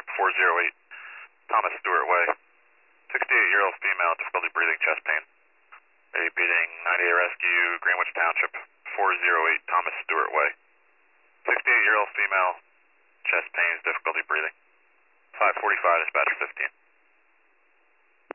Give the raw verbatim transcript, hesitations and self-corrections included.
four zero eight Thomas Stewart Way. sixty-eight-year-old female, difficulty breathing, chest pain. APing ninety-eight Rescue, Greenwich Township, four zero eight Thomas Stewart Way. sixty-eight-year-old female, chest pains, difficulty breathing. five forty-five, dispatch fifteen.